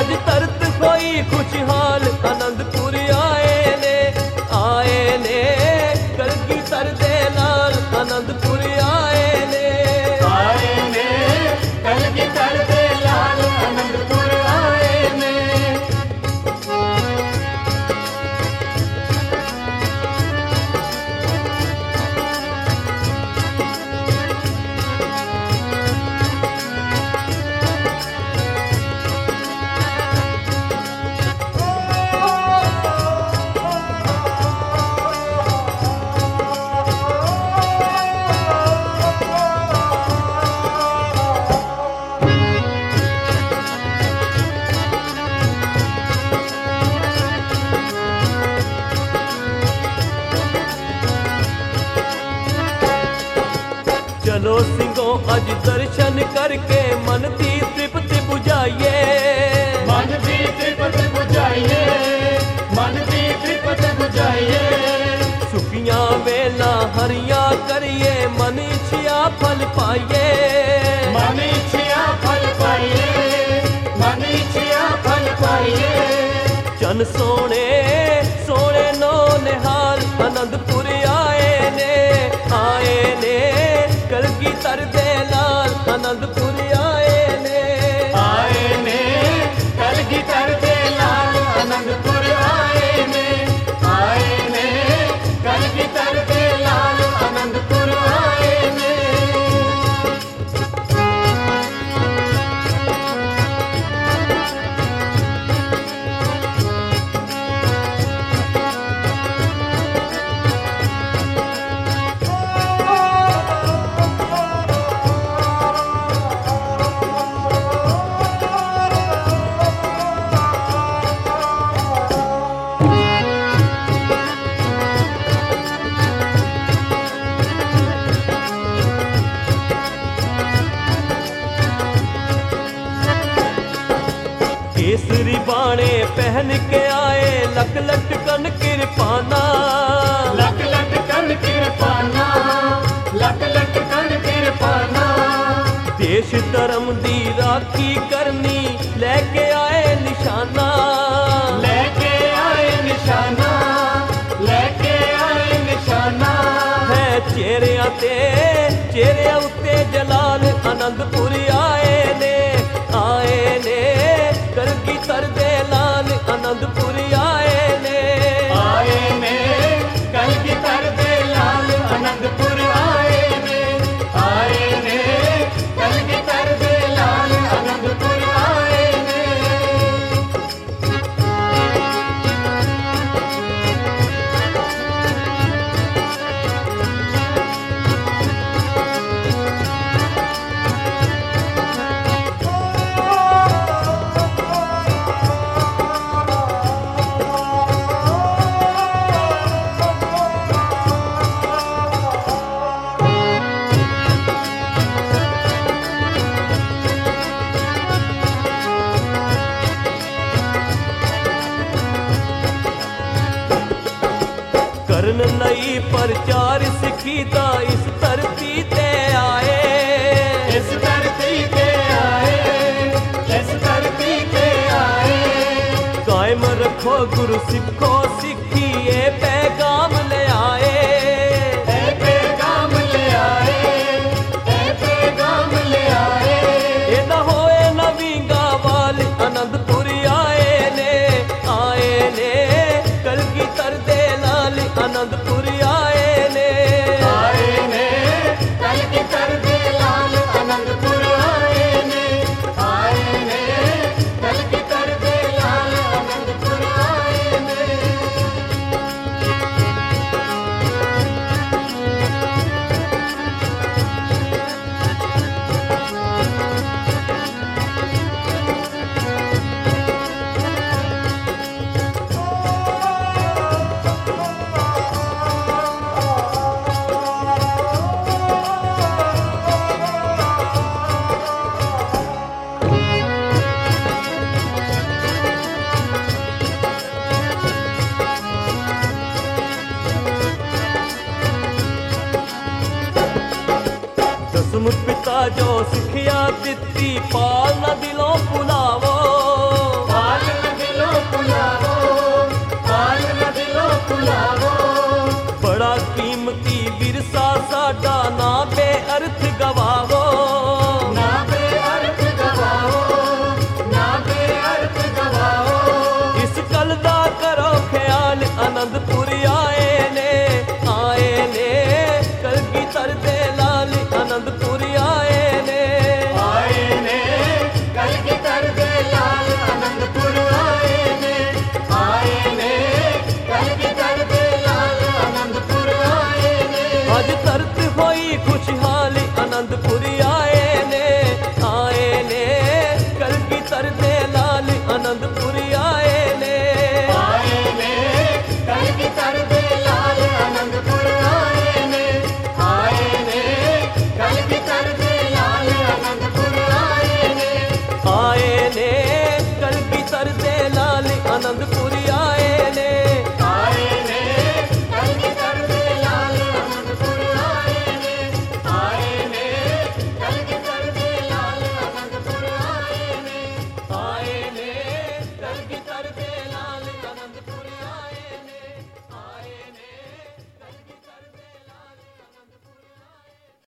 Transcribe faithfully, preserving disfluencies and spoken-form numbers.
अज तरत होई खुशहाल आनंदपुर आए ने आए ने कलगीधर दे लाल आनंदपुर आए ने आए ने कलगीधर दे लाल आनंदपुर आए ने। चलो सिंगों अज दर्शन करके मन की तृप्ति बुझाइए मन की तृप्ति बुझाइए मन की तृप्ति बुझाइए। सुखियां वेला हरिया करिए मन इच्छिया फल पाइए मन इच्छिया फल पाइए मन इच्छिया फल पाइए। चन सोने सोने नो निहाल आनंदपुर आए ने आए ने कलगीधर दे लाल आनंदपुर आए ने आए ने कलगीधर दे लाल आनंदपुर आए ने आए ने कलगीधर दे लाल आनंदपुर आए ने। केसरी बाणे पहन के आए लक लटकन किरपाना लक लटकन किरपाना लक लटकन किरपाना। देश धर्म दी राखी करनी लेके आए निशाना लेके आए निशाना लेके आए निशाना। है चेहरिया ते चेहरिया उत्ते जलाल आनंदपुर आए ने आए ने कलगीधर दे लाल आनंदपुर आए ने आए ने कलगीधर दे लाल आनंदपुर आए ने आए ने कलगीधर दे लाल आनंदपुर आए ने। करन लई प्रचार सिखी दा इस धरती ते आए इस धरती पे आए इस धरती पे आए। कायम रखो गुरु सिखो सिखी ये पैगाम ले आए ए पैगाम ले आए ए पैगाम ले आए। ये ना होए नवींगा वाल आनंदपुर आए ने आए ने कलगीधर दे लाल आनंदपुर आए ने आए ने कलगीधर दे लाल आनंदपुर आए ने आए ने कलगीधर दे लाल आनंदपुर आए ने। आनंदपुरी